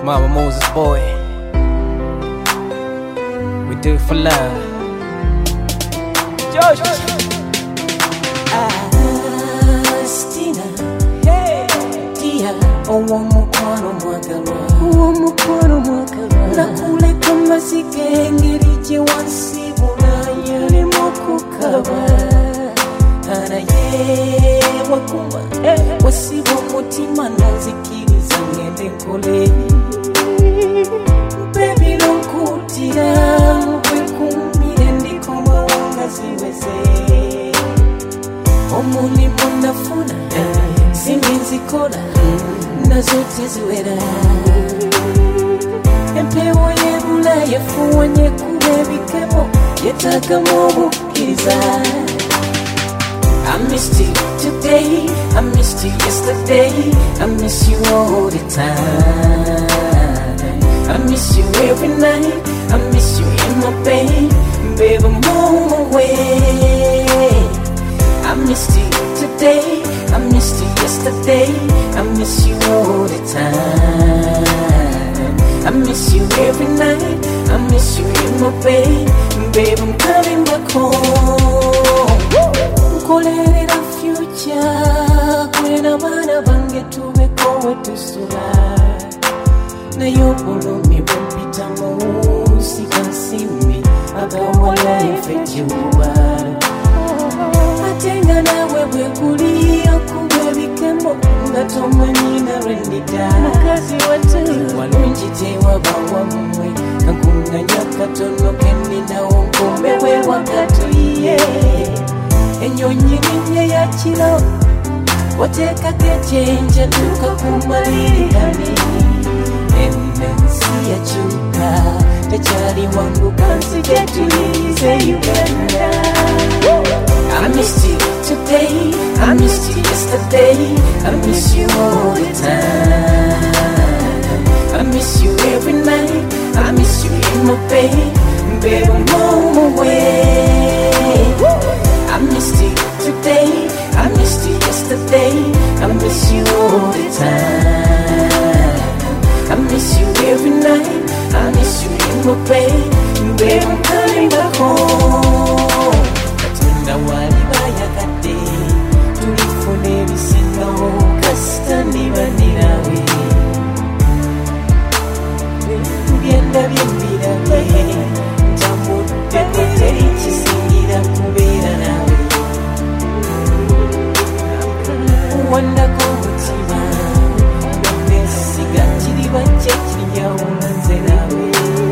Mama Moses boy. We do it for love. Josh. Stina, hey, Dia, owomukwano mwagalwa, nakule kama sikengirije wansibula yalimo kukaba, araye wakuma, wasibo mutima nozikiriza ngende nkole. Baby lonkutira, mwekumire ndikoma wanga ziweze. Omulimu nafuna, sinzikola, nazote ziwera. Empewo yebula yefuwanye kubebikemo, yetagamu obukiriza. I missed you today, I missed you yesterday, I miss you all the time. I miss you every night, I miss you in my bed, baby, I'm on my way. I missed you today, I missed you yesterday, I miss you all the time. I miss you every night, I miss you in my bed, baby, I'm coming back home. Nkolerera future, kwena bana bange tubeko wetusula. Nayo bulumi bwempita musi kansimi, agawa life ejuba. Atenga nawe bwekuliya kubebikemo, ngatomanyi narendita. Mukazi watu walungi tewabawa mumwe, kankunganya katono kendinawo nkombewe wakatuiye. Enyonyi ninye ya kiro, wateka kechenja tukakumalirikani. Emensi ya chuka, tachari wangu kansi getulize Uganda. I missed you today, I missed you yesterday, I miss you all the time. I miss you every night, I miss you in my bed, baby, I'm on my way. I missed you today, I missed you yesterday, I miss you all the time. I miss you every night, I miss you in my bed, baby, I'm coming back home. Katunda wali bayakade, tulifune bisino, kastani banirawe. Tubyenda byembirawe, njamutte kote ikisingira kubeera nawe. Wanda komutima, nesiga kiriba kye kiryawula nze nawe.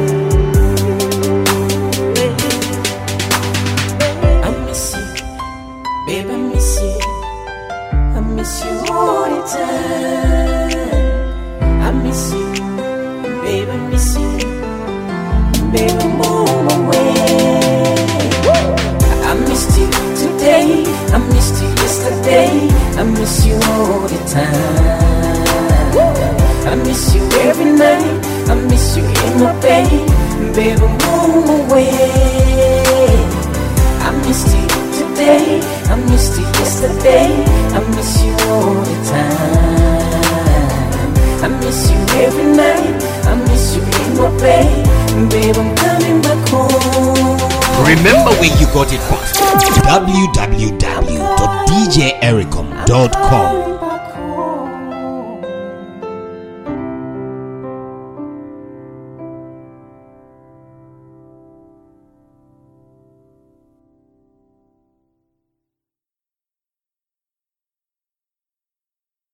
I miss you, baby, I miss you. I miss you all the time. I miss you, baby, I miss you. Baby, I'm on my way. I missed you today, I missed you yesterday, I miss you all the time. I miss you every night, I miss you in my bed, baby, I'm on my way. I missed you today, I missed you yesterday, I miss you all the time. I miss you every night, I miss you in my bed, baby, I'm coming back home. Remember where you got it from. www.djericom.com